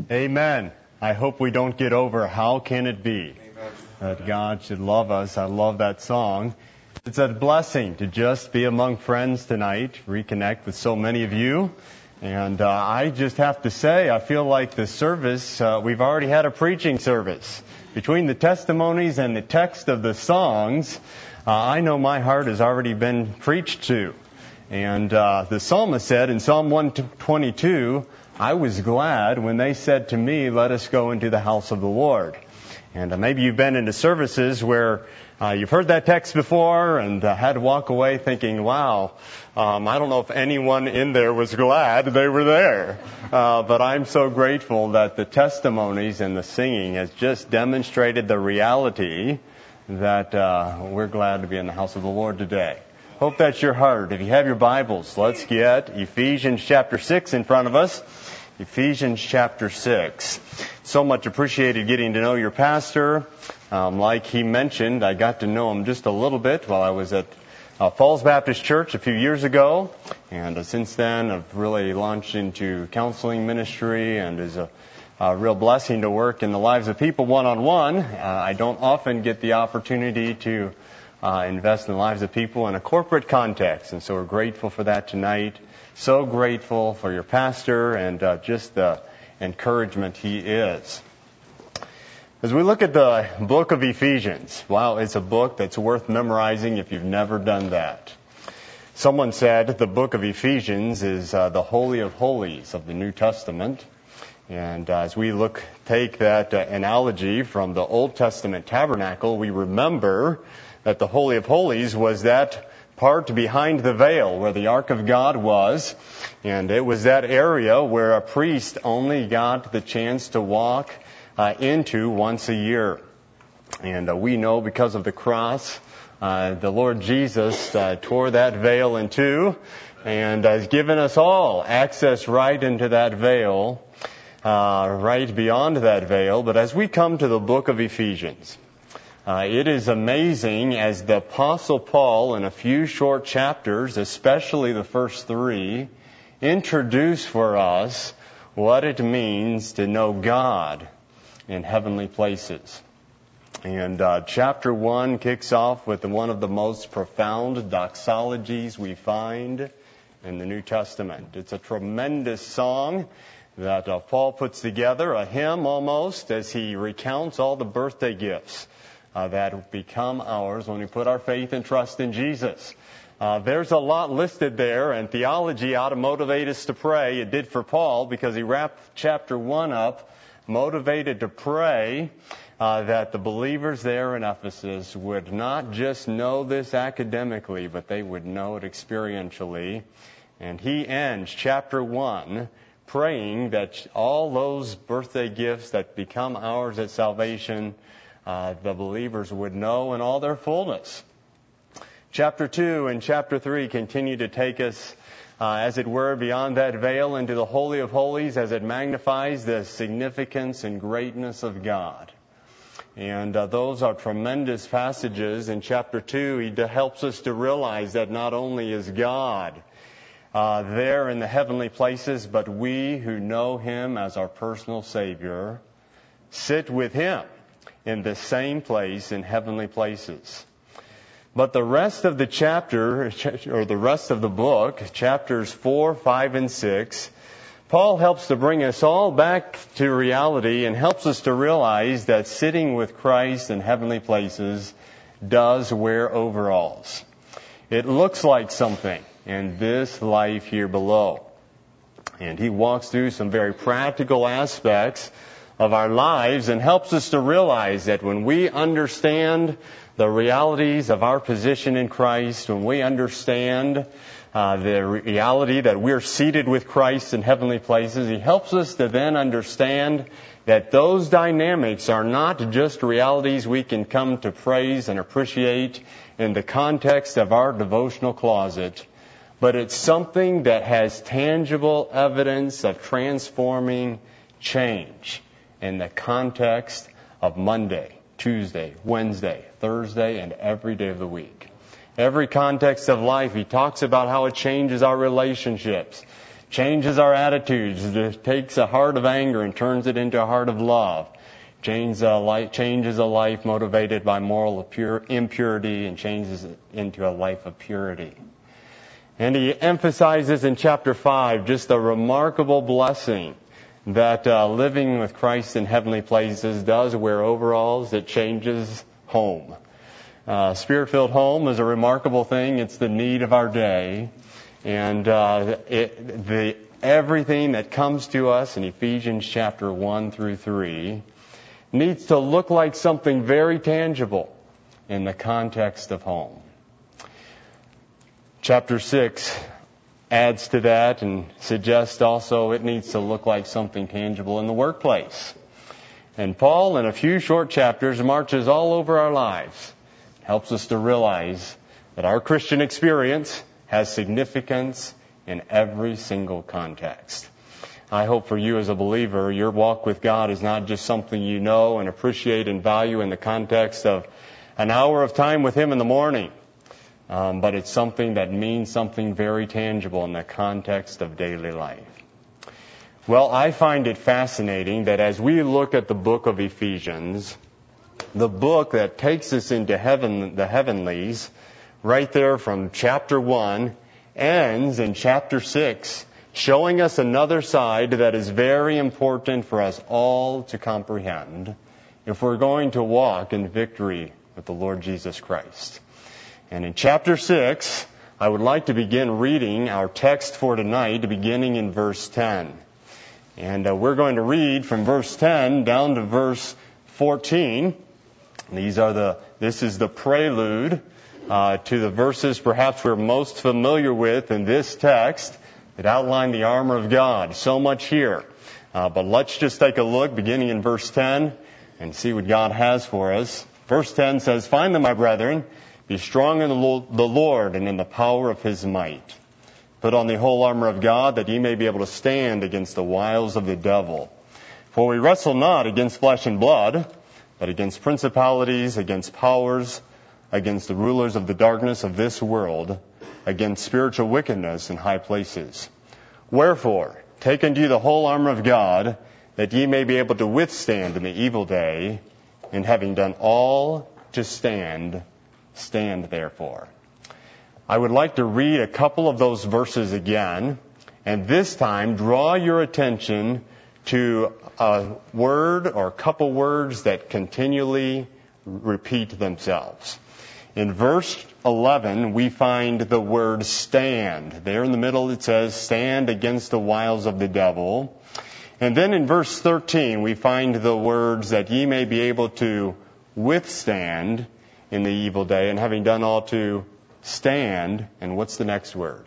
Amen. I hope we don't get over how can it be that God should love us. I love that song. It's a blessing to just be among friends tonight, reconnect with so many of you. And I just have to say, I feel like the service, we've already had a preaching service. Between the testimonies and the text of the songs, I know my heart has already been preached to. And the psalmist said in Psalm 122, I was glad when they said to me, let us go into the house of the Lord. And maybe you've been into services where you've heard that text before and had to walk away thinking, wow, I don't know if anyone in there was glad they were there. But I'm so grateful that the testimonies and the singing has just demonstrated the reality that we're glad to be in the house of the Lord today. Hope that's your heart. If you have your Bibles, let's get Ephesians chapter 6 in front of us. Ephesians chapter 6. So much appreciated getting to know your pastor. Like he mentioned, I got to know him just a little bit while I was at Falls Baptist Church a few years ago. And since then, I've really launched into counseling ministry and is a real blessing to work in the lives of people one-on-one. I don't often get the opportunity to invest in the lives of people in a corporate context. And so we're grateful for that tonight. So grateful for your pastor and just the encouragement he is. As we look at the book of Ephesians, wow, it's a book that's worth memorizing if you've never done that. Someone said the book of Ephesians is the Holy of Holies of the New Testament. And as we take that analogy from the Old Testament tabernacle, we remember that the Holy of Holies was that part behind the veil where the Ark of God was. And it was that area where a priest only got the chance to walk into once a year. And we know because of the cross, the Lord Jesus tore that veil in two and has given us all access right into that veil, right beyond that veil. But as we come to the book of Ephesians, it is amazing as the Apostle Paul, in a few short chapters, especially the first 3, introduce for us what it means to know God in heavenly places. And chapter 1 kicks off with one of the most profound doxologies we find in the New Testament. It's a tremendous song that Paul puts together, a hymn almost, as he recounts all the birthday gifts that become ours when we put our faith and trust in Jesus. There's a lot listed there, and theology ought to motivate us to pray. It did for Paul because he wrapped chapter 1 up, motivated to pray that the believers there in Ephesus would not just know this academically, but they would know it experientially. And he ends chapter 1 praying that all those birthday gifts that become ours at salvation, the believers would know in all their fullness. Chapter 2 and chapter 3 continue to take us, as it were, beyond that veil into the Holy of Holies as it magnifies the significance and greatness of God. And those are tremendous passages. In chapter 2, he helps us to realize that not only is God there in the heavenly places, but we who know Him as our personal Savior sit with Him in the same place in heavenly places. But the rest of the chapter, or the rest of the book, chapters 4, 5, and 6, Paul helps to bring us all back to reality and helps us to realize that sitting with Christ in heavenly places does wear overalls. It looks like something in this life here below. And he walks through some very practical aspects of our lives and helps us to realize that when we understand the realities of our position in Christ, when we understand the reality that we're seated with Christ in heavenly places, he helps us to then understand that those dynamics are not just realities we can come to praise and appreciate in the context of our devotional closet, but it's something that has tangible evidence of transforming change in the context of Monday, Tuesday, Wednesday, Thursday, and every day of the week. Every context of life, he talks about how it changes our relationships, changes our attitudes. It takes a heart of anger and turns it into a heart of love. Changes a life motivated by moral impurity and changes it into a life of purity. And he emphasizes in chapter 5 just the remarkable blessing that living with Christ in heavenly places does, where overalls it changes home. Spirit-filled home is a remarkable thing. It's the need of our day. And everything that comes to us in Ephesians chapter 1 through 3 needs to look like something very tangible in the context of home. Chapter 6 adds to that and suggests also it needs to look like something tangible in the workplace. And Paul, in a few short chapters, marches all over our lives, helps us to realize that our Christian experience has significance in every single context. I hope for you as a believer, your walk with God is not just something you know and appreciate and value in the context of an hour of time with Him in the morning, but it's something that means something very tangible in the context of daily life. Well, I find it fascinating that as we look at the book of Ephesians, the book that takes us into heaven, the heavenlies, right there from chapter 1, ends in chapter 6, showing us another side that is very important for us all to comprehend if we're going to walk in victory with the Lord Jesus Christ. And in chapter 6, I would like to begin reading our text for tonight, beginning in verse 10. And we're going to read from verse 10 down to verse 14. This is the prelude to the verses perhaps we're most familiar with in this text that outline the armor of God. So much here. But let's just take a look beginning in verse 10 and see what God has for us. Verse 10 says, "Finally, my brethren, be strong in the Lord and in the power of His might. Put on the whole armor of God, that ye may be able to stand against the wiles of the devil. For we wrestle not against flesh and blood, but against principalities, against powers, against the rulers of the darkness of this world, against spiritual wickedness in high places. Wherefore, take unto you the whole armor of God, that ye may be able to withstand in the evil day, and having done all to stand, stand therefore." I would like to read a couple of those verses again, and this time draw your attention to a word or a couple words that continually repeat themselves. In verse 11, we find the word stand. There in the middle it says, "Stand against the wiles of the devil." And then in verse 13, we find the words that ye may be able to withstand in the evil day, and having done all to stand. And what's the next word?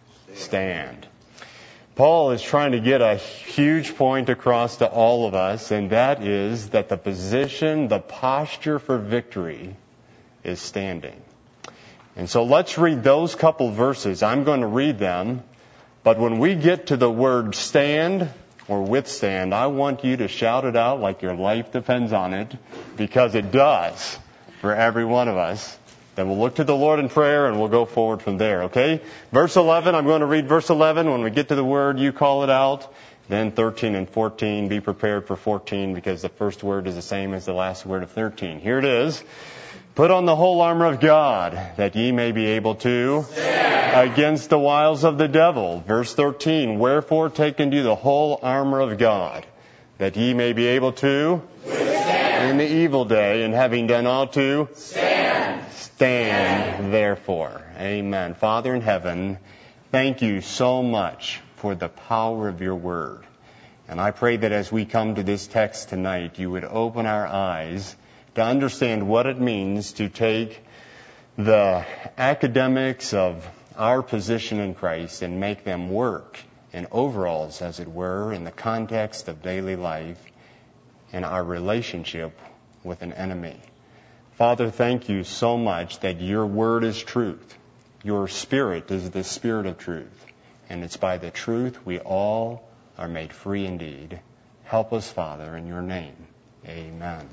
Stand. Paul is trying to get a huge point across to all of us, and that is that the position, the posture for victory is standing. And so let's read those couple verses. I'm going to read them, but when we get to the word stand or withstand, I want you to shout it out like your life depends on it, because it does for every one of us. Then we'll look to the Lord in prayer and we'll go forward from there, okay? Verse 11, I'm going to read verse 11. When we get to the word, you call it out. Then 13 and 14, be prepared for 14, because the first word is the same as the last word of 13. Here it is. "Put on the whole armor of God, that ye may be able to stand against the wiles of the devil." Verse 13, "Wherefore take unto you the whole armor of God, that ye may be able to withstand in the evil day, and having done all to stand, stand therefore." Amen. Father in heaven, thank you so much for the power of your word. And I pray that as we come to this text tonight, you would open our eyes to understand what it means to take the academics of our position in Christ and make them work in overalls, as it were, in the context of daily life and our relationship with an enemy. Father, thank you so much that your word is truth. Your spirit is the spirit of truth. And it's by the truth we all are made free indeed. Help us, Father, in your name. Amen.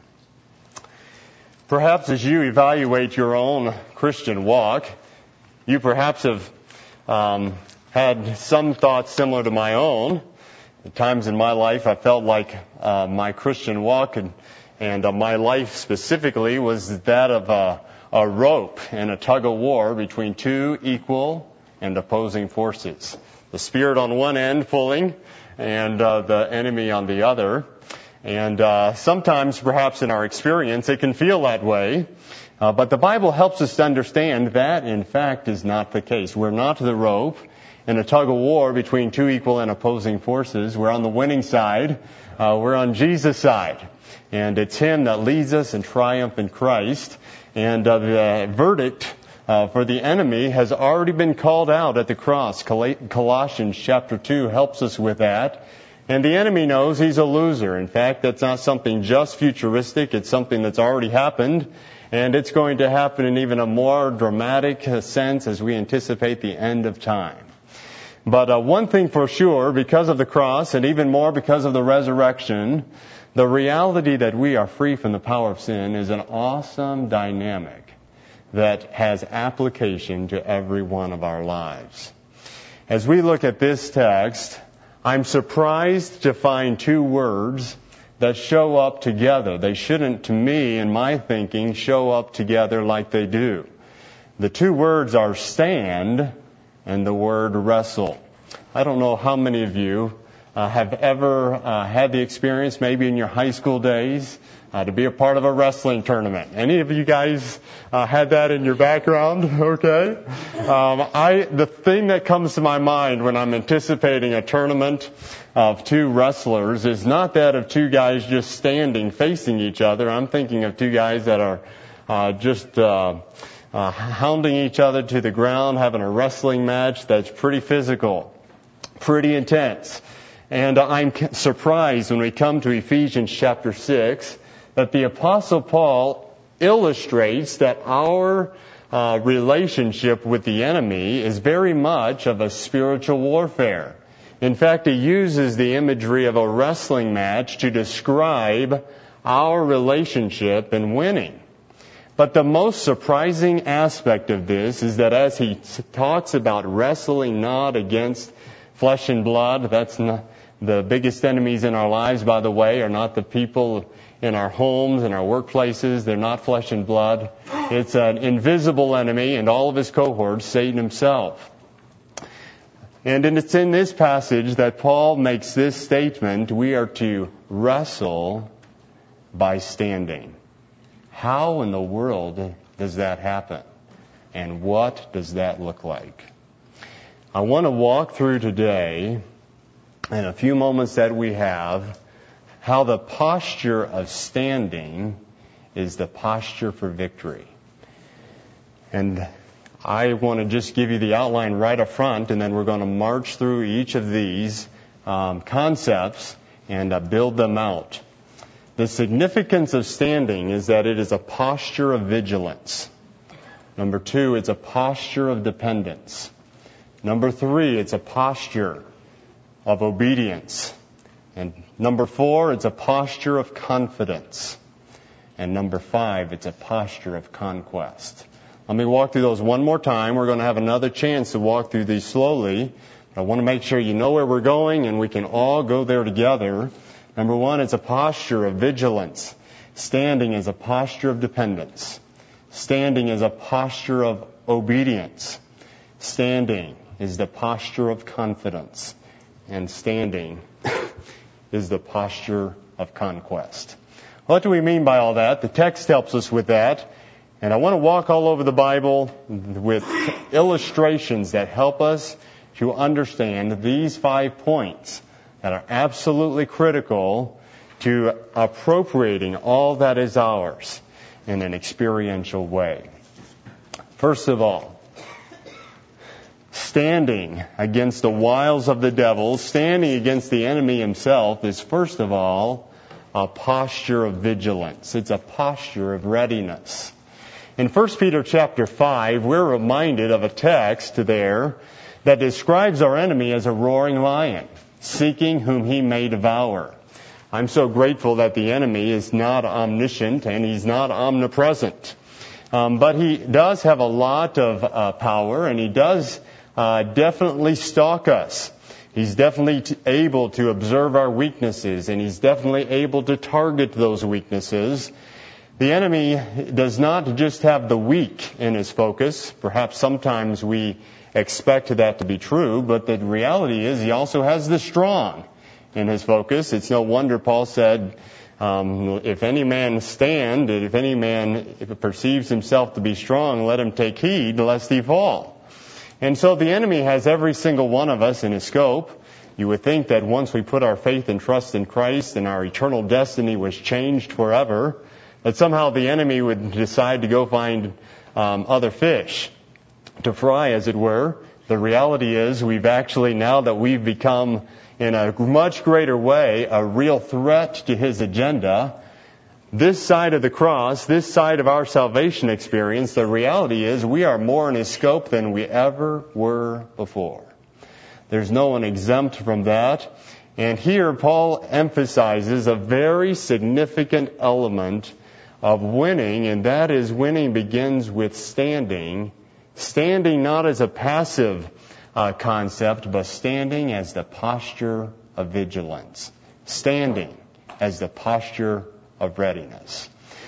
Perhaps as you evaluate your own Christian walk, you perhaps have had some thoughts similar to my own. At times in my life, I felt like my Christian walk and my life specifically was that of a rope in a tug of war between two equal and opposing forces. The Spirit on one end pulling and the enemy on the other. And sometimes, perhaps in our experience, it can feel that way. But the Bible helps us to understand that, in fact, is not the case. We're not the rope in a tug of war between two equal and opposing forces. We're on the winning side. We're on Jesus' side. And it's Him that leads us in triumph in Christ. And the verdict for the enemy has already been called out at the cross. Colossians chapter 2 helps us with that. And the enemy knows he's a loser. In fact, that's not something just futuristic. It's something that's already happened. And it's going to happen in even a more dramatic sense as we anticipate the end of time. But one thing for sure, because of the cross and even more because of the resurrection, the reality that we are free from the power of sin is an awesome dynamic that has application to every one of our lives. As we look at this text, I'm surprised to find two words that show up together. They shouldn't, to me, in my thinking, show up together like they do. The two words are stand and the word wrestle. I don't know how many of you have ever had the experience, maybe in your high school days, to be a part of a wrestling tournament. Any of you guys had that in your background? Okay. The thing that comes to my mind when I'm anticipating a tournament of two wrestlers is not that of two guys just standing facing each other. I'm thinking of two guys that are just hounding each other to the ground, having a wrestling match that's pretty physical, pretty intense. And I'm surprised when we come to Ephesians chapter 6 that the Apostle Paul illustrates that our relationship with the enemy is very much of a spiritual warfare. In fact, he uses the imagery of a wrestling match to describe our relationship in winning. But the most surprising aspect of this is that as he talks about wrestling not against flesh and blood, that's not the biggest enemies in our lives, by the way, are not the people in our homes and our workplaces. They're not flesh and blood. It's an invisible enemy and all of his cohorts, Satan himself. And it's in this passage that Paul makes this statement: we are to wrestle by standing. How in the world does that happen? And what does that look like? I want to walk through today, in a few moments that we have, how the posture of standing is the posture for victory. And I want to just give you the outline right up front, and then we're going to march through each of these concepts and build them out. The significance of standing is that it is a posture of vigilance. Number 2, it's a posture of dependence. Number 3, it's a posture of obedience. And number 4, it's a posture of confidence. And number 5, it's a posture of conquest. Let me walk through those one more time. We're going to have another chance to walk through these slowly. I want to make sure you know where we're going and we can all go there together. Number 1, it's a posture of vigilance. Standing is a posture of dependence. Standing is a posture of obedience. Standing is the posture of confidence. And standing is the posture of conquest. What do we mean by all that? The text helps us with that. And I want to walk all over the Bible with illustrations that help us to understand these 5 points that are absolutely critical to appropriating all that is ours in an experiential way. First of all, standing against the wiles of the devil, standing against the enemy himself, is first of all a posture of vigilance. It's a posture of readiness. In 1 Peter chapter 5, we're reminded of a text there that describes our enemy as a roaring lion, seeking whom he may devour. I'm so grateful that the enemy is not omniscient and he's not omnipresent. But he does have a lot of power, and he does definitely stalk us. He's definitely able to observe our weaknesses, and he's definitely able to target those weaknesses. The enemy does not just have the weak in his focus. Perhaps sometimes we expect that to be true, but the reality is he also has the strong in his focus. It's no wonder Paul said, if any man stand, if any man perceives himself to be strong, let him take heed lest he fall. And so the enemy has every single one of us in his scope. You would think that once we put our faith and trust in Christ and our eternal destiny was changed forever, that somehow the enemy would decide to go find other fish to fry, as it were. The reality is we've actually, now that we've become in a much greater way a real threat to his agenda, this side of the cross, this side of our salvation experience, the reality is we are more in his scope than we ever were before. There's no one exempt from that. And here Paul emphasizes a very significant element of winning, and that is winning begins with standing. Standing not as a passive concept, but standing as the posture of vigilance. Standing as the posture of readiness.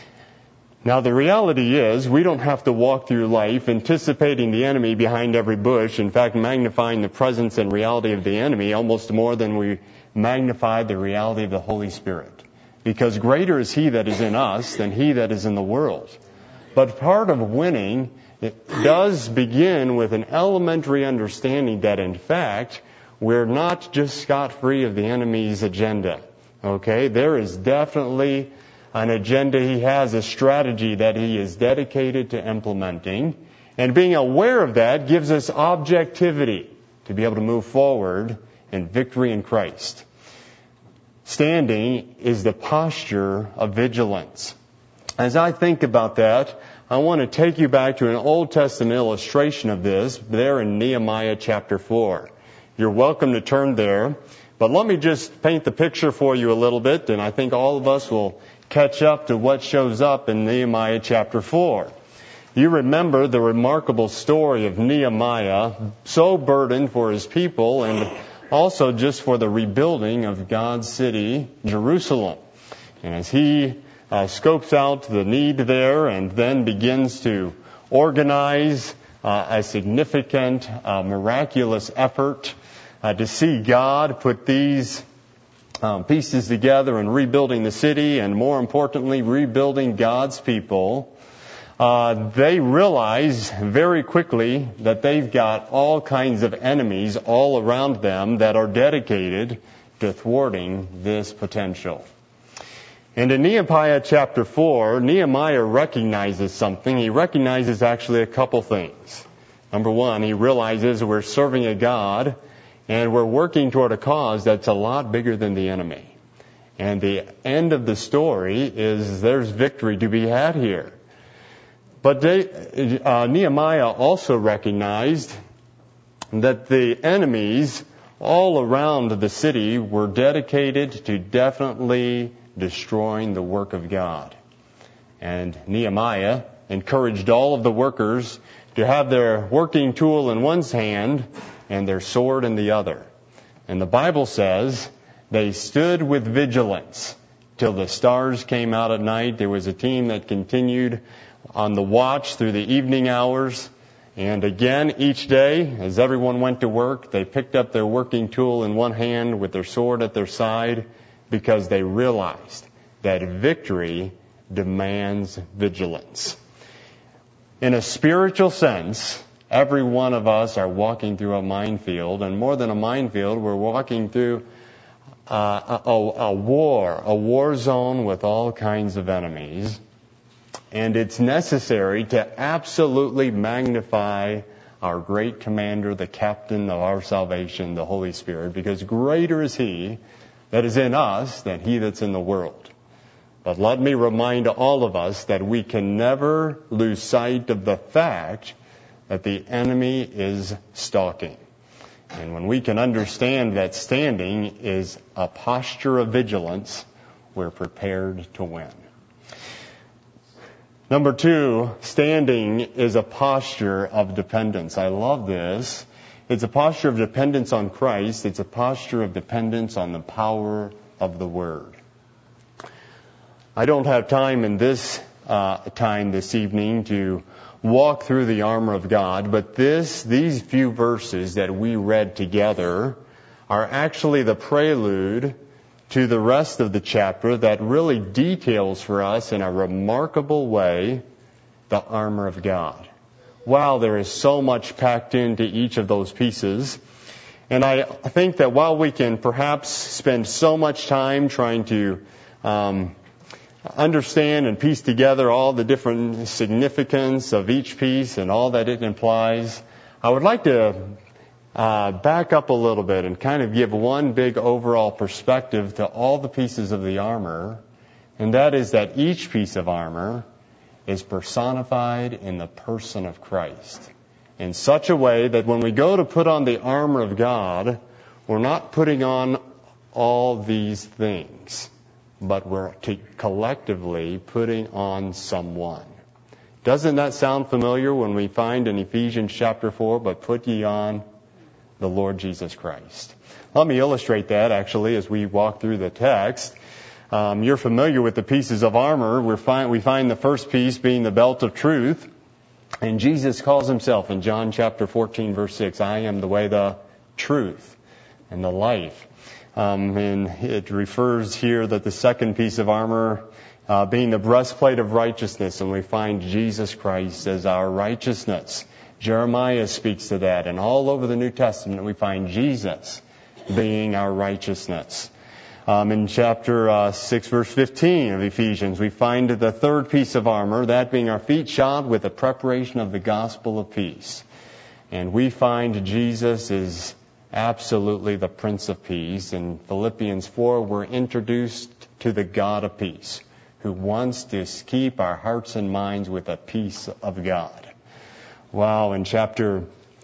Now the reality is we don't have to walk through life anticipating the enemy behind every bush, in fact magnifying the presence and reality of the enemy almost more than we magnify the reality of the Holy Spirit. Because greater is he that is in us than he that is in the world. But part of winning, it does begin with an elementary understanding that in fact we're not just scot-free of the enemy's agenda. Okay, there is definitely an agenda he has, a strategy that he is dedicated to implementing. And being aware of that gives us objectivity to be able to move forward in victory in Christ. Standing is the posture of vigilance. As I think about that, I want to take you back to an Old Testament illustration of this there in Nehemiah chapter 4. You're welcome to turn there. But let me just paint the picture for you a little bit, and I think all of us will catch up to what shows up in Nehemiah chapter 4. You remember the remarkable story of Nehemiah, so burdened for his people and also just for the rebuilding of God's city, Jerusalem. And as he scopes out the need there and then begins to organize a significant, miraculous effort to see God put these pieces together and rebuilding the city, and more importantly, rebuilding God's people, they realize very quickly that they've got all kinds of enemies all around them that are dedicated to thwarting this potential. And in Nehemiah chapter 4, Nehemiah recognizes something. He recognizes actually a couple things. Number one, he realizes we're serving a God and we're working toward a cause that's a lot bigger than the enemy. And the end of the story is there's victory to be had here. But Nehemiah also recognized that the enemies all around the city were dedicated to definitely destroying the work of God. And Nehemiah encouraged all of the workers to have their working tool in one hand and their sword in the other. And the Bible says they stood with vigilance till the stars came out at night. There was a team that continued on the watch through the evening hours. And again, each day, as everyone went to work, they picked up their working tool in one hand with their sword at their side because they realized that victory demands vigilance. In a spiritual sense, every one of us are walking through a minefield, and more than a minefield, we're walking through a war zone with all kinds of enemies. And it's necessary to absolutely magnify our great commander, the captain of our salvation, the Holy Spirit, because greater is he that is in us than he that's in the world. But let me remind all of us that we can never lose sight of the fact that the enemy is stalking. And when we can understand that standing is a posture of vigilance, we're prepared to win. Number two, standing is a posture of dependence. I love this. It's a posture of dependence on Christ. It's a posture of dependence on the power of the Word. I don't have time in this time this evening to walk through the armor of God, but these few verses that we read together are actually the prelude to the rest of the chapter that really details for us in a remarkable way the armor of God. Wow, there is so much packed into each of those pieces. And I think that while we can perhaps spend so much time trying to understand and piece together all the different significance of each piece and all that it implies, I would like to back up a little bit and kind of give one big overall perspective to all the pieces of the armor, and that is that each piece of armor is personified in the person of Christ in such a way that when we go to put on the armor of God, we're not putting on all these things, but we're collectively putting on someone. Doesn't that sound familiar when we find in Ephesians chapter 4, but put ye on the Lord Jesus Christ? Let me illustrate that actually as we walk through the text. You're familiar with the pieces of armor. We find the first piece being the belt of truth. And Jesus calls himself in John chapter 14 verse 6, I am the way, the truth, and the life. And it refers here that the second piece of armor being the breastplate of righteousness, and we find Jesus Christ as our righteousness. Jeremiah speaks to that, and all over the New Testament we find Jesus being our righteousness. In chapter 6, verse 15 of Ephesians, we find the third piece of armor, that being our feet shod with the preparation of the gospel of peace. And we find Jesus is absolutely the Prince of Peace. In Philippians 4, we're introduced to the God of peace, who wants to keep our hearts and minds with the peace of God. Wow, in chapter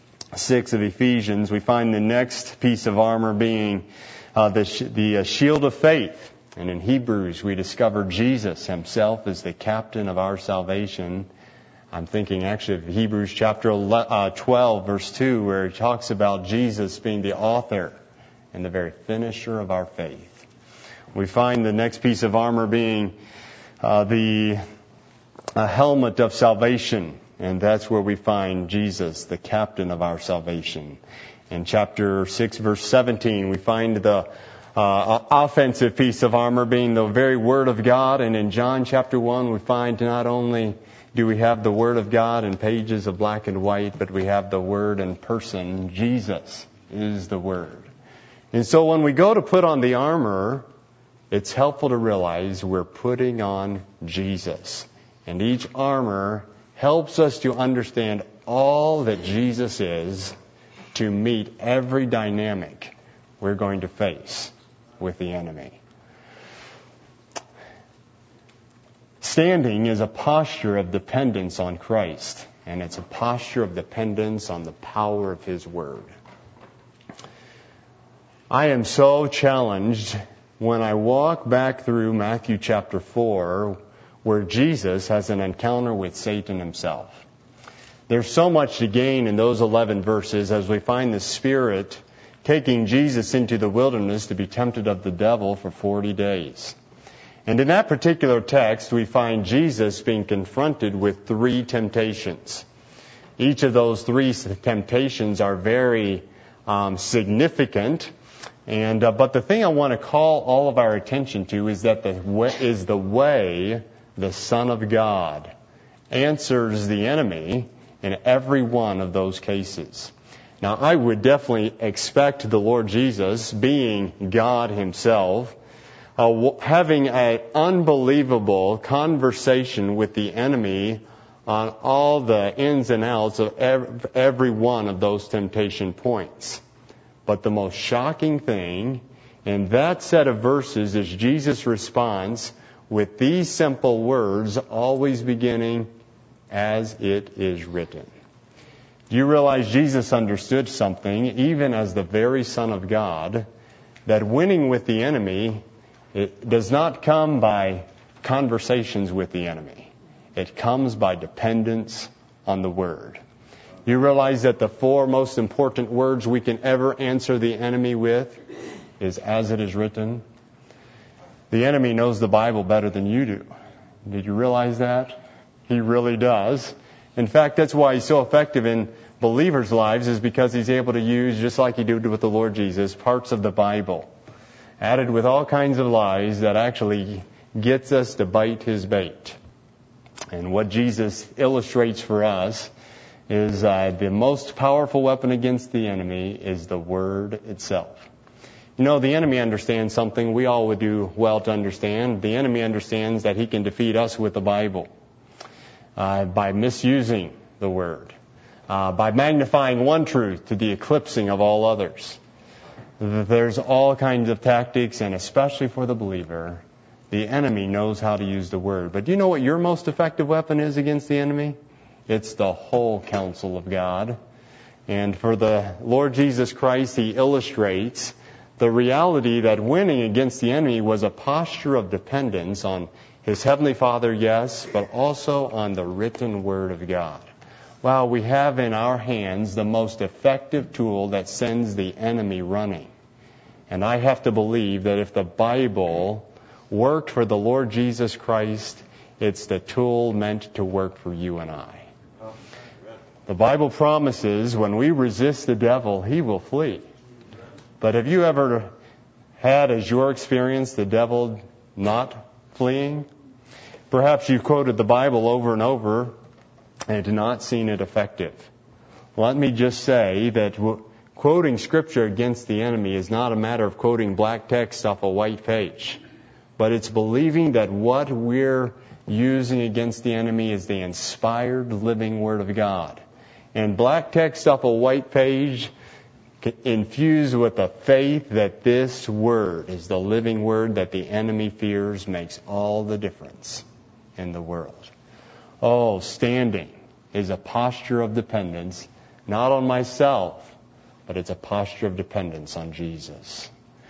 6 of Ephesians, we find the next piece of armor being the shield of faith. And in Hebrews, we discover Jesus himself as the captain of our salvation. I'm thinking actually of Hebrews chapter 12, verse 2, where it talks about Jesus being the author and the very finisher of our faith. We find the next piece of armor being the helmet of salvation. And that's where we find Jesus, the captain of our salvation. In chapter 6, verse 17, we find the offensive piece of armor being the very Word of God. And in John chapter 1, we find not only do we have the Word of God in pages of black and white, but we have the Word in person. Jesus is the Word. And so when we go to put on the armor, it's helpful to realize we're putting on Jesus. And each armor helps us to understand all that Jesus is to meet every dynamic we're going to face with the enemy. Standing is a posture of dependence on Christ, and it's a posture of dependence on the power of His Word. I am so challenged when I walk back through Matthew chapter 4, where Jesus has an encounter with Satan himself. There's so much to gain in those 11 verses as we find the Spirit taking Jesus into the wilderness to be tempted of the devil for 40 days. And in that particular text, we find Jesus being confronted with 3 temptations. Each of those 3 temptations are very significant. But the thing I want to call all of our attention to is that the way the Son of God answers the enemy in every one of those cases. Now, I would definitely expect the Lord Jesus, being God Himself, having an unbelievable conversation with the enemy on all the ins and outs of every one of those temptation points. But the most shocking thing in that set of verses is Jesus' response with these simple words, always beginning, as it is written. Do you realize Jesus understood something, even as the very Son of God, that winning with the enemy, it does not come by conversations with the enemy. It comes by dependence on the Word. You realize that the 4 most important words we can ever answer the enemy with is "as it is written"? The enemy knows the Bible better than you do. Did you realize that? He really does. In fact, that's why he's so effective in believers' lives, is because he's able to use, just like he did with the Lord Jesus, parts of the Bible, added with all kinds of lies that actually gets us to bite his bait. And what Jesus illustrates for us is the most powerful weapon against the enemy is the Word itself. You know, the enemy understands something we all would do well to understand. The enemy understands that he can defeat us with the Bible by misusing the Word, by magnifying one truth to the eclipsing of all others. There's all kinds of tactics, and especially for the believer, the enemy knows how to use the Word. But do you know what your most effective weapon is against the enemy? It's the whole counsel of God. And for the Lord Jesus Christ, he illustrates the reality that winning against the enemy was a posture of dependence on his Heavenly Father, yes, but also on the written Word of God. Wow, we have in our hands the most effective tool that sends the enemy running. And I have to believe that if the Bible worked for the Lord Jesus Christ, it's the tool meant to work for you and I. The Bible promises when we resist the devil, he will flee. But have you ever had as your experience the devil not fleeing? Perhaps you've quoted the Bible over and over and not seen it effective. Let me just say that quoting Scripture against the enemy is not a matter of quoting black text off a white page, but it's believing that what we're using against the enemy is the inspired living Word of God. And black text off a white page infused with the faith that this Word is the living Word that the enemy fears makes all the difference in the world. Oh, standing is a posture of dependence, not on myself, but it's a posture of dependence on Jesus.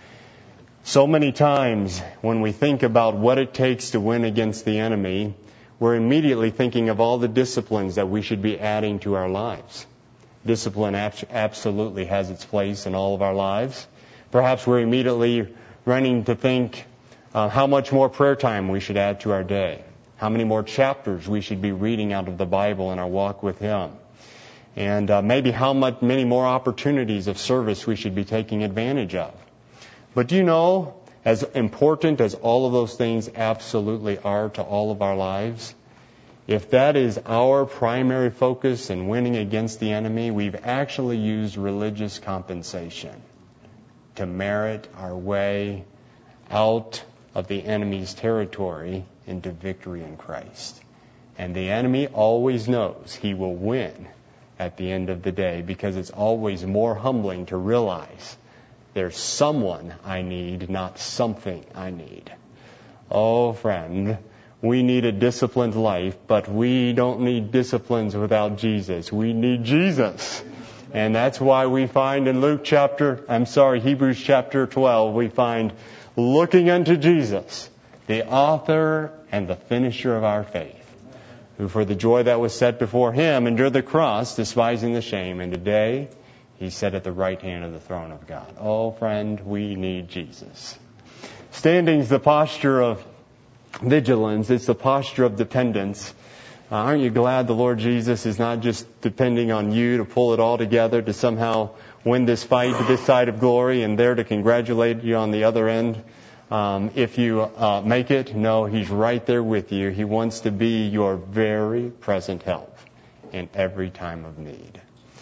So many times when we think about what it takes to win against the enemy, we're immediately thinking of all the disciplines that we should be adding to our lives. Discipline absolutely has its place in all of our lives. Perhaps we're immediately running to think how much more prayer time we should add to our day, how many more chapters we should be reading out of the Bible in our walk with Him, and maybe many more opportunities of service we should be taking advantage of. But do you know, as important as all of those things absolutely are to all of our lives, if that is our primary focus in winning against the enemy, we've actually used religious compensation to merit our way out of the enemy's territory into victory in Christ. And the enemy always knows he will win at the end of the day, because it's always more humbling to realize there's someone I need, not something I need. Oh, friend, we need a disciplined life, but we don't need disciplines without Jesus. We need Jesus. And that's why we find in Hebrews chapter 12, we find looking unto Jesus, the author and the finisher of our faith, who for the joy that was set before Him endured the cross, despising the shame, and today He's set at the right hand of the throne of God. Oh, friend, we need Jesus. Standing's the posture of vigilance. It's the posture of dependence. Aren't you glad the Lord Jesus is not just depending on you to pull it all together to somehow win this fight to this side of glory and there to congratulate you on the other end if you make it? No, He's right there with you. He wants to be your very present help in every time of need.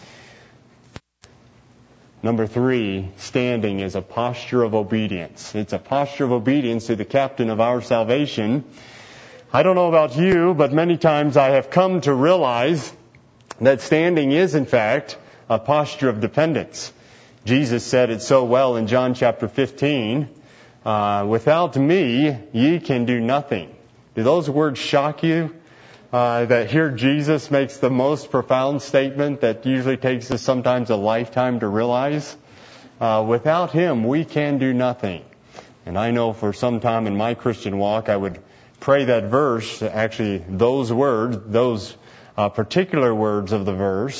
Number 3, standing is a posture of obedience. It's a posture of obedience to the captain of our salvation. I don't know about you, but many times I have come to realize that standing is, in fact, a posture of dependence. Jesus said it so well in John chapter 15, without me, ye can do nothing. Do those words shock you? That here Jesus makes the most profound statement that usually takes us sometimes a lifetime to realize. Without Him, we can do nothing. And I know for some time in my Christian walk, I would pray that verse, actually those words, those particular words of the verse,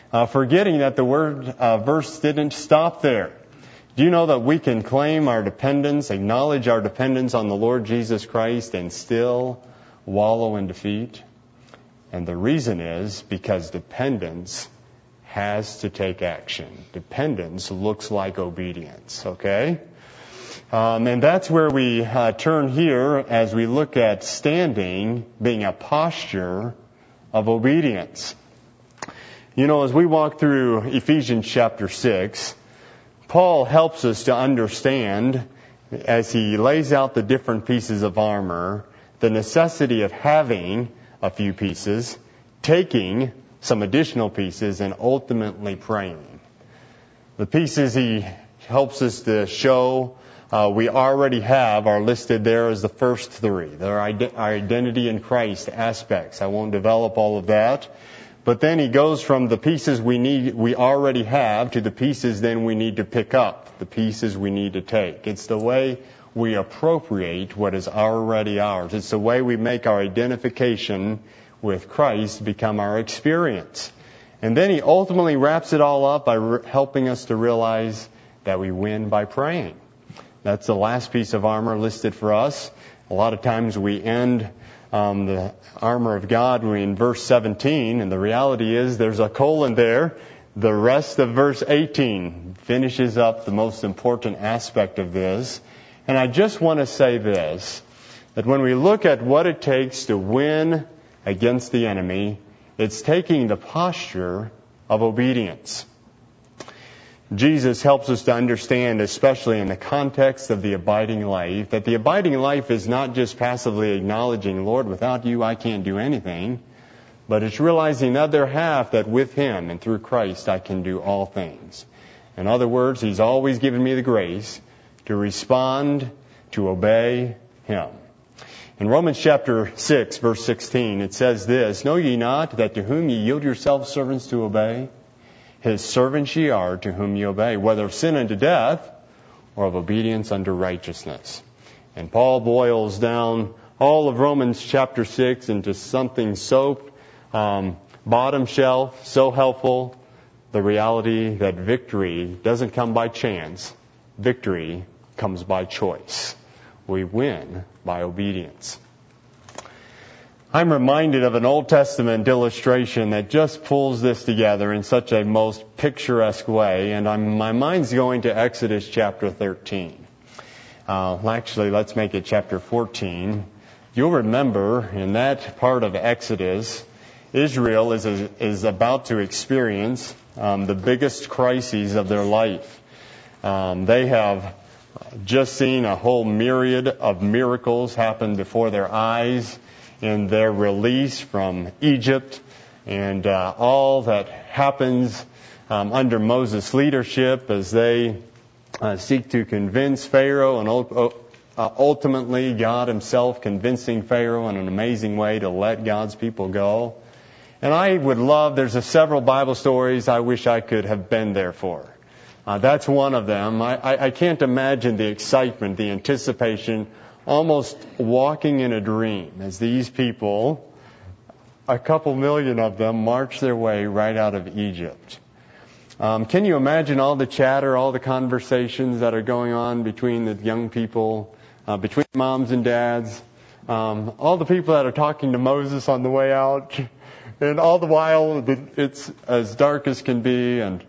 forgetting that the verse didn't stop there. Do you know that we can claim our dependence, acknowledge our dependence on the Lord Jesus Christ, and still wallow in defeat? And the reason is because dependence has to take action. Dependence looks like obedience, okay? And that's where we turn here as we look at standing being a posture of obedience. You know, as we walk through Ephesians chapter 6, Paul helps us to understand, as he lays out the different pieces of armor, the necessity of having a few pieces, taking some additional pieces, and ultimately praying. The pieces he helps us to show we already have are listed there as the first three. They're our identity in Christ aspects. I won't develop all of that. But then he goes from the pieces we already have to the pieces then we need to pick up, the pieces we need to take. It's the way we appropriate what is already ours. It's the way we make our identification with Christ become our experience. And then he ultimately wraps it all up by helping us to realize that we win by praying. That's the last piece of armor listed for us. A lot of times we end the armor of God in verse 17, and the reality is there's a colon there. The rest of verse 18 finishes up the most important aspect of this. And I just want to say this, that when we look at what it takes to win against the enemy, it's taking the posture of obedience. Jesus helps us to understand, especially in the context of the abiding life, that the abiding life is not just passively acknowledging, Lord, without you I can't do anything, but it's realizing the other half that with Him and through Christ I can do all things. In other words, He's always given me the grace to respond, to obey Him. In Romans chapter 6, verse 16, it says this, Know ye not that to whom ye yield yourselves servants to obey, His servants ye are to whom ye obey, whether of sin unto death or of obedience unto righteousness. And Paul boils down all of Romans chapter 6 into something so bottom shelf, so helpful, the reality that victory doesn't come by chance. Victory comes by choice. We win by obedience. I'm reminded of an Old Testament illustration that just pulls this together in such a most picturesque way, and my mind's going to Exodus chapter 13. Actually, let's make it chapter 14. You'll remember in that part of Exodus, Israel is about to experience the biggest crises of their life. They have just seen a whole myriad of miracles happen before their eyes in their release from Egypt, and all that happens under Moses' leadership as they seek to convince Pharaoh, and ultimately God Himself convincing Pharaoh in an amazing way to let God's people go. And I would love, there's several Bible stories I wish I could have been there for. That's one of them. I can't imagine the excitement, the anticipation, almost walking in a dream as these people, a couple million of them, march their way right out of Egypt. Can you imagine all the chatter, all the conversations that are going on between the young people, between moms and dads, all the people that are talking to Moses on the way out, and all the while it's as dark as can be, and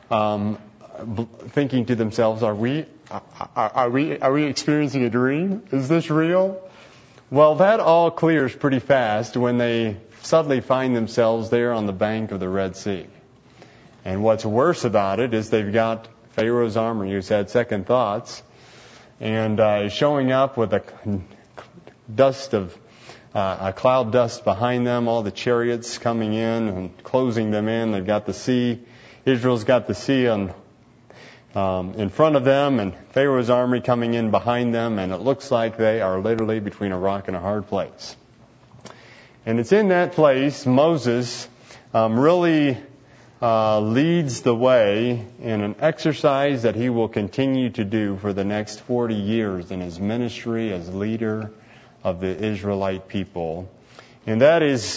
thinking to themselves, are we experiencing a dream? Is this real? Well, that all clears pretty fast when they suddenly find themselves there on the bank of the Red Sea. And what's worse about it is they've got Pharaoh's army who's had second thoughts and showing up with a cloud dust behind them, all the chariots coming in and closing them in. They've got the sea. Israel's got the sea in front of them, and Pharaoh's army coming in behind them, and it looks like they are literally between a rock and a hard place. And it's in that place Moses really leads the way in an exercise that he will continue to do for the next 40 years in his ministry as leader of the Israelite people. And that is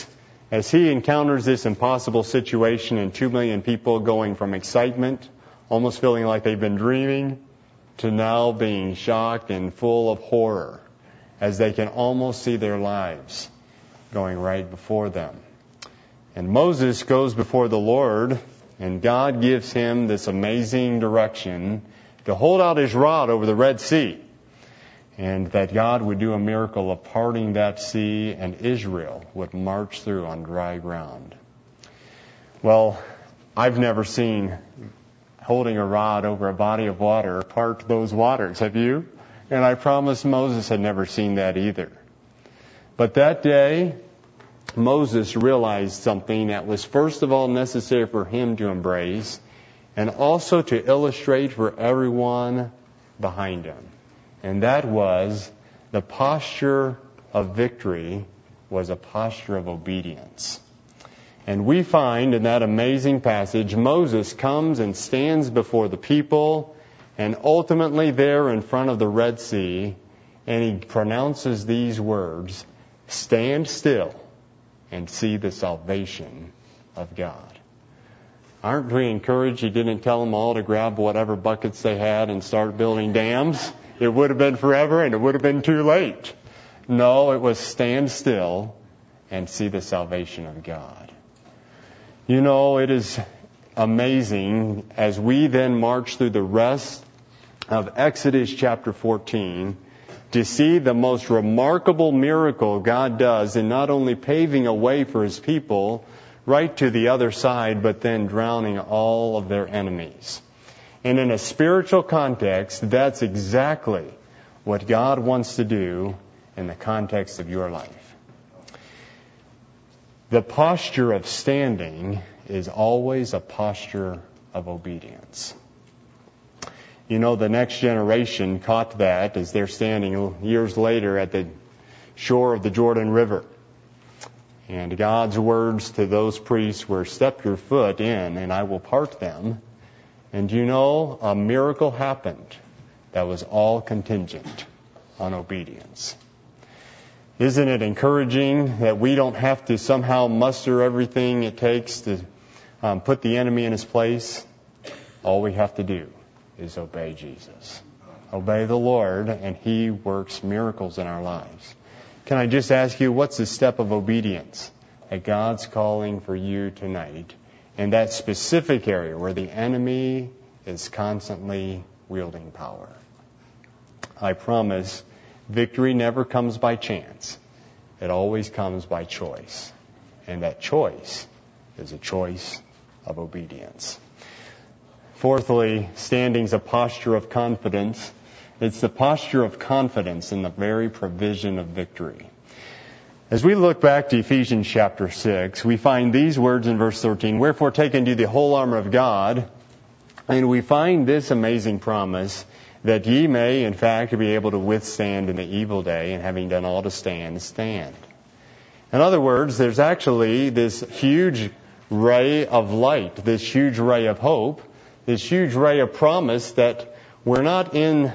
as he encounters this impossible situation and 2 million people going from excitement, almost feeling like they've been dreaming, to now being shocked and full of horror as they can almost see their lives going right before them. And Moses goes before the Lord, and God gives him this amazing direction to hold out his rod over the Red Sea, and that God would do a miracle of parting that sea and Israel would march through on dry ground. Well, I've never seen holding a rod over a body of water part those waters. Have you? And I promise Moses had never seen that either. But that day, Moses realized something that was first of all necessary for him to embrace, and also to illustrate for everyone behind him. And that was the posture of victory was a posture of obedience. And we find in that amazing passage, Moses comes and stands before the people, and ultimately there in front of the Red Sea, and he pronounces these words, "Stand still and see the salvation of God." Aren't we encouraged he didn't tell them all to grab whatever buckets they had and start building dams? It would have been forever and it would have been too late. No, it was stand still and see the salvation of God. You know, it is amazing as we then march through the rest of Exodus chapter 14 to see the most remarkable miracle God does in not only paving a way for His people right to the other side, but then drowning all of their enemies. And in a spiritual context, that's exactly what God wants to do in the context of your life. The posture of standing is always a posture of obedience. You know, the next generation caught that as they're standing years later at the shore of the Jordan River. And God's words to those priests were, "Step your foot in and I will part them." And you know, a miracle happened that was all contingent on obedience. Isn't it encouraging that we don't have to somehow muster everything it takes to put the enemy in his place? All we have to do is obey Jesus. Obey the Lord, and He works miracles in our lives. Can I just ask you, what's the step of obedience that God's calling for you tonight in that specific area where the enemy is constantly wielding power? I promise, victory never comes by chance. It always comes by choice. And that choice is a choice of obedience. Fourthly, standing's a posture of confidence. It's the posture of confidence in the very provision of victory. As we look back to Ephesians chapter 6, we find these words in verse 13, "Wherefore take unto you the whole armor of God," and we find this amazing promise that ye may, in fact, be able to withstand in the evil day, and having done all to stand, stand. In other words, there's actually this huge ray of light, this huge ray of hope, this huge ray of promise that we're not in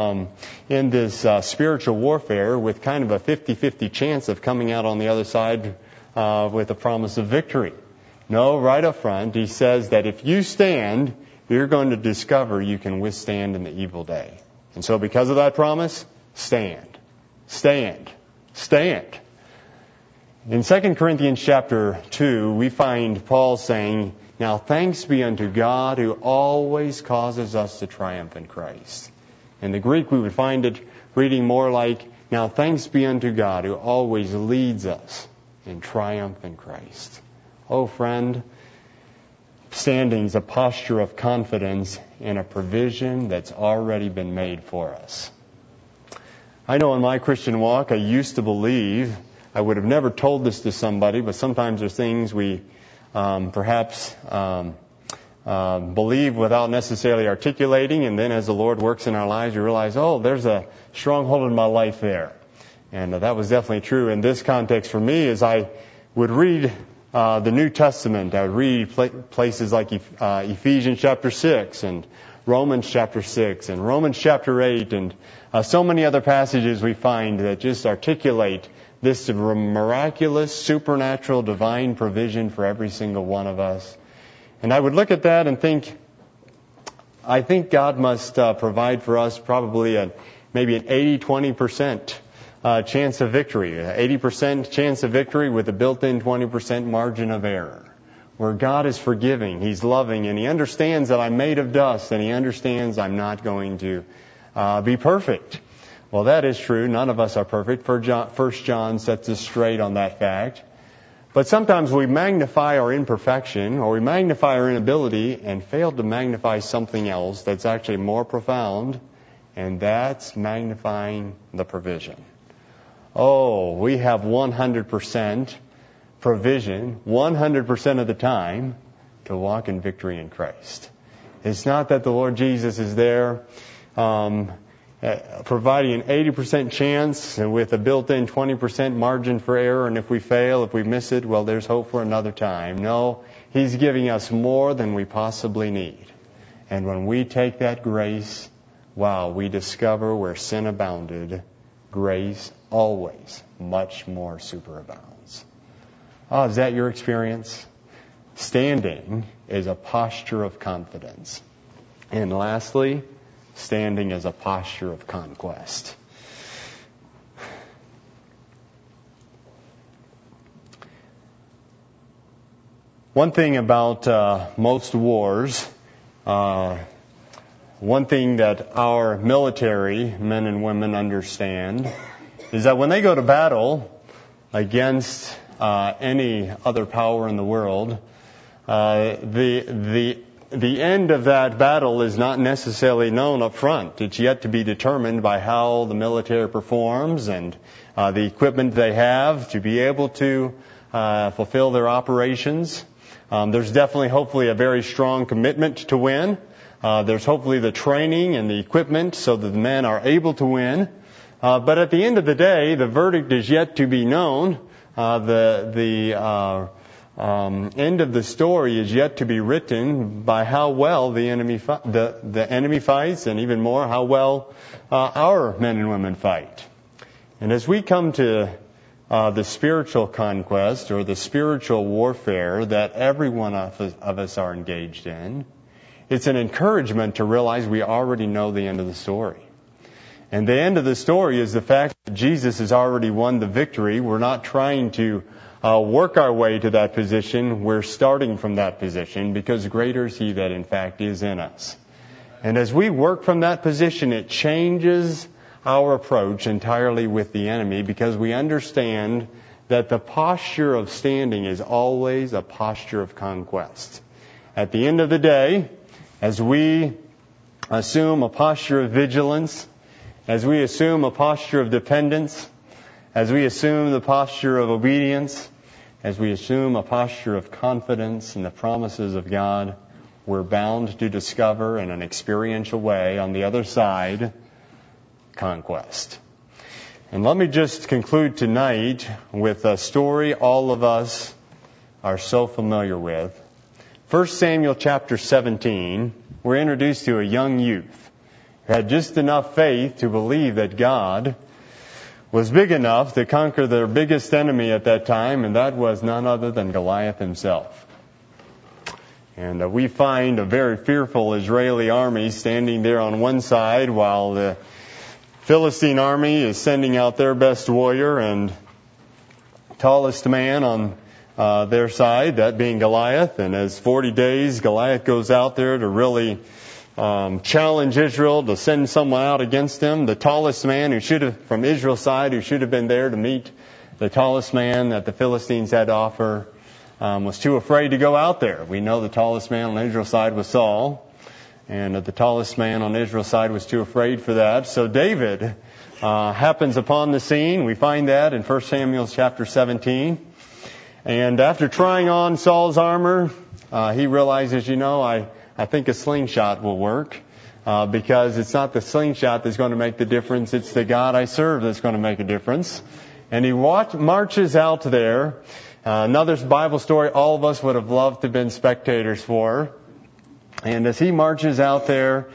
this spiritual warfare with kind of a 50-50 chance of coming out on the other side with a promise of victory. No, right up front, he says that if you stand, you're going to discover you can withstand in the evil day. And so because of that promise, stand. Stand. Stand. In 2 Corinthians chapter 2, we find Paul saying, "Now thanks be unto God who always causes us to triumph in Christ." In the Greek, we would find it reading more like, "Now thanks be unto God who always leads us in triumph in Christ." Oh, friend, standing's a posture of confidence in a provision that's already been made for us. I know in my Christian walk, I used to believe, I would have never told this to somebody, but sometimes there's things we perhaps believe without necessarily articulating, and then as the Lord works in our lives, you realize, oh, there's a stronghold in my life there. And that was definitely true in this context for me as I would read the New Testament. I would read places like Ephesians chapter 6 and Romans chapter 6 and Romans chapter 8 and so many other passages we find that just articulate this miraculous, supernatural, divine provision for every single one of us. And I would look at that and think, I think God must provide for us probably maybe an 80-20% chance of victory, 80% chance of victory with a built-in 20% margin of error, where God is forgiving, He's loving, and He understands that I'm made of dust, and He understands I'm not going to be perfect. Well, that is true. None of us are perfect. 1 John sets us straight on that fact. But sometimes we magnify our imperfection, or we magnify our inability, and fail to magnify something else that's actually more profound, and that's magnifying the provision. Oh, we have 100% provision, 100% of the time, to walk in victory in Christ. It's not that the Lord Jesus is there providing an 80% chance with a built-in 20% margin for error, and if we fail, if we miss it, well, there's hope for another time. No, He's giving us more than we possibly need. And when we take that grace, wow, we discover where sin abounded, grace always much more superabounds. Oh, is that your experience? Standing is a posture of confidence. And lastly, standing is a posture of conquest. One thing about most wars, one thing that our military men and women understand is that when they go to battle against any other power in the world, the end of that battle is not necessarily known up front. It's yet to be determined by how the military performs and the equipment they have to be able to fulfill their operations. There's definitely, hopefully, a very strong commitment to win. There's hopefully the training and the equipment so that the men are able to win. But at the end of the day, the verdict is yet to be known. The end of the story is yet to be written by how well the enemy fights, and even more, how well our men and women fight. And as we come to the spiritual conquest or the spiritual warfare that every one of us are engaged in, it's an encouragement to realize we already know the end of the story. And the end of the story is the fact that Jesus has already won the victory. We're not trying to work our way to that position. We're starting from that position because greater is He that in fact is in us. And as we work from that position, it changes our approach entirely with the enemy because we understand that the posture of standing is always a posture of conquest. At the end of the day, as we assume a posture of vigilance, as we assume a posture of dependence, as we assume the posture of obedience, as we assume a posture of confidence in the promises of God, we're bound to discover in an experiential way on the other side, conquest. And let me just conclude tonight with a story all of us are so familiar with. 1 Samuel chapter 17, we're introduced to a young youth who had just enough faith to believe that God was big enough to conquer their biggest enemy at that time, and that was none other than Goliath himself. And we find a very fearful Israeli army standing there on one side while the Philistine army is sending out their best warrior and tallest man on their side, that being Goliath. And as 40 days, Goliath goes out there to really challenge Israel, to send someone out against him. The tallest man from Israel's side who should have been there to meet the tallest man that the Philistines had to offer was too afraid to go out there. We know the tallest man on Israel's side was Saul, and the tallest man on Israel's side was too afraid for that. So David happens upon the scene. We find that in 1 Samuel chapter 17. And after trying on Saul's armor, he realizes, I think a slingshot will work because it's not the slingshot that's going to make the difference. It's the God I serve that's going to make a difference. And he marches out there. Another Bible story all of us would have loved to have been spectators for. And as he marches out there,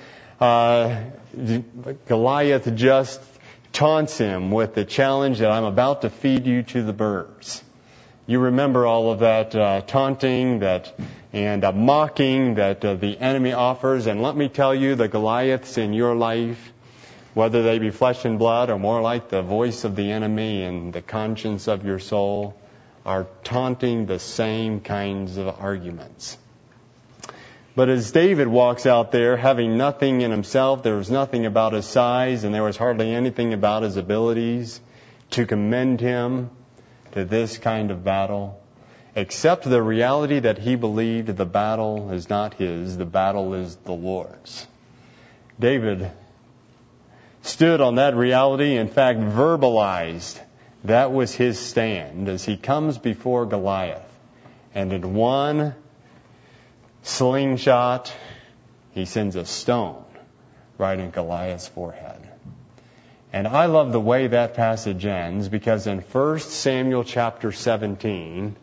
Goliath just taunts him with the challenge that I'm about to feed you to the birds. You remember all of that taunting and mocking that the enemy offers. And let me tell you, the Goliaths in your life, whether they be flesh and blood or more like the voice of the enemy and the conscience of your soul, are taunting the same kinds of arguments. But as David walks out there, having nothing in himself, there was nothing about his size, and there was hardly anything about his abilities to commend him to this kind of battle, except the reality that he believed the battle is not his, the battle is the Lord's. David stood on that reality, in fact, verbalized that was his stand as he comes before Goliath. And in one slingshot, he sends a stone right in Goliath's forehead. And I love the way that passage ends, because in 1 Samuel chapter 17,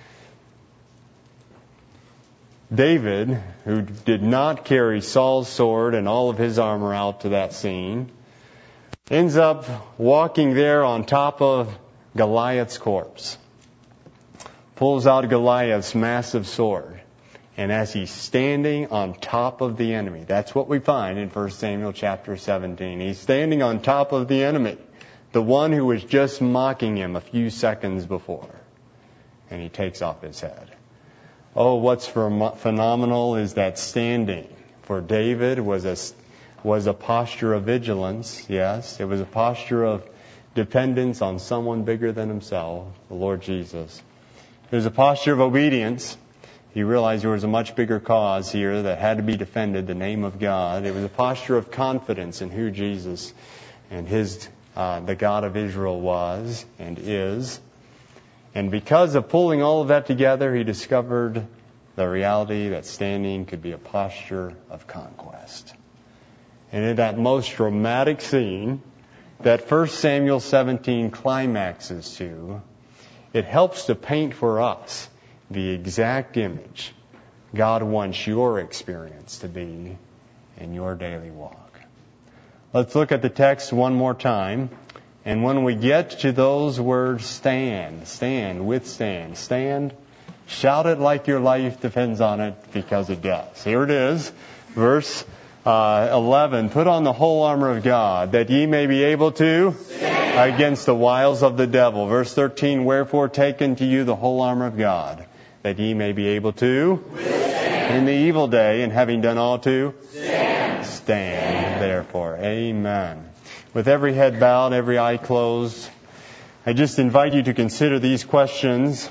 David, who did not carry Saul's sword and all of his armor out to that scene, ends up walking there on top of Goliath's corpse, pulls out Goliath's massive sword. And as he's standing on top of the enemy, that's what we find in 1 Samuel chapter 17. He's standing on top of the enemy, the one who was just mocking him a few seconds before. And he takes off his head. Oh, what's phenomenal is that standing for David was a posture of vigilance, yes. It was a posture of dependence on someone bigger than himself, the Lord Jesus. It was a posture of obedience. He realized there was a much bigger cause here that had to be defended, the name of God. It was a posture of confidence in who Jesus and the God of Israel was and is. And because of pulling all of that together, he discovered the reality that standing could be a posture of conquest. And in that most dramatic scene that 1 Samuel 17 climaxes to, it helps to paint for us the exact image God wants your experience to be in your daily walk. Let's look at the text one more time. And when we get to those words, stand, withstand, stand, shout it like your life depends on it, because it does. Here it is, verse 11. Put on the whole armor of God, that ye may be able to stand against the wiles of the devil. Verse 13. Wherefore take unto you the whole armor of God, that ye may be able to withstand in the evil day, and having done all to stand. Therefore, amen. With every head bowed, every eye closed, I just invite you to consider these questions.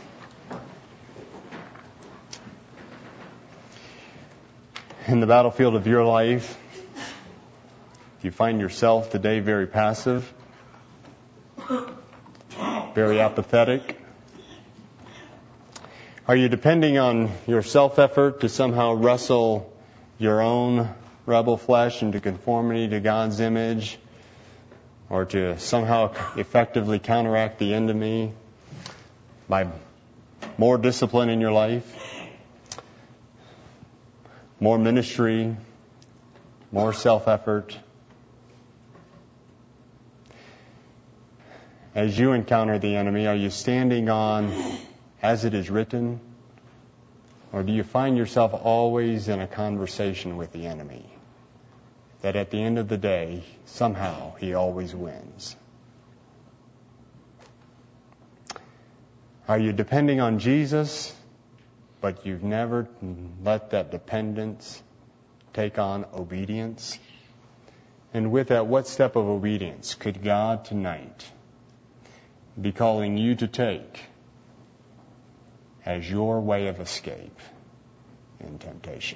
In the battlefield of your life, do you find yourself today very passive, very apathetic? Are you depending on your self-effort to somehow wrestle your own rebel flesh into conformity to God's image, or to somehow effectively counteract the enemy by more discipline in your life, more ministry, more self-effort? As you encounter the enemy, are you standing on as it is written? Or do you find yourself always in a conversation with the enemy, that at the end of the day, somehow he always wins? Are you depending on Jesus, but you've never let that dependence take on obedience? And with that, what step of obedience could God tonight be calling you to take as your way of escape in temptation?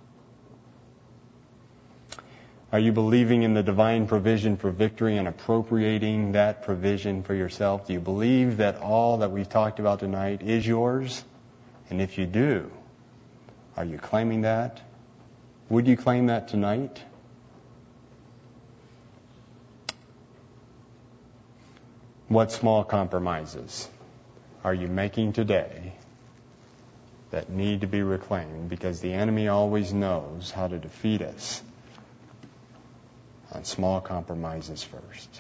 Are you believing in the divine provision for victory and appropriating that provision for yourself? Do you believe that all that we've talked about tonight is yours? And if you do, are you claiming that? Would you claim that tonight? What small compromises are you making today that need to be reclaimed, because the enemy always knows how to defeat us on small compromises first.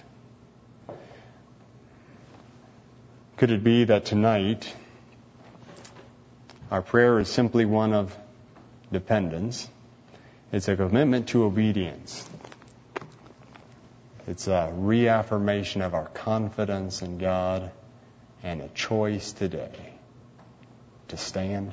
Could it be that tonight our prayer is simply one of dependence? It's a commitment to obedience. It's a reaffirmation of our confidence in God and a choice today to stand.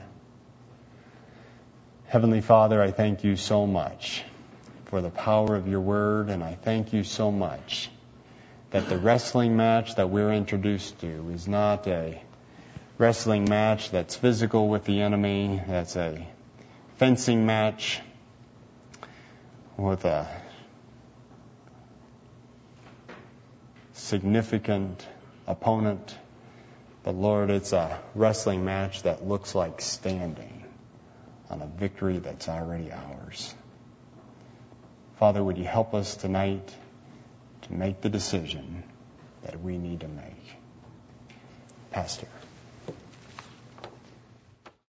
Heavenly Father, I thank you so much for the power of your word, and I thank you so much that the wrestling match that we're introduced to is not a wrestling match that's physical with the enemy. That's a fencing match with a significant opponent. But Lord, it's a wrestling match that looks like standing on a victory that's already ours. Father, would you help us tonight to make the decision that we need to make? Pastor.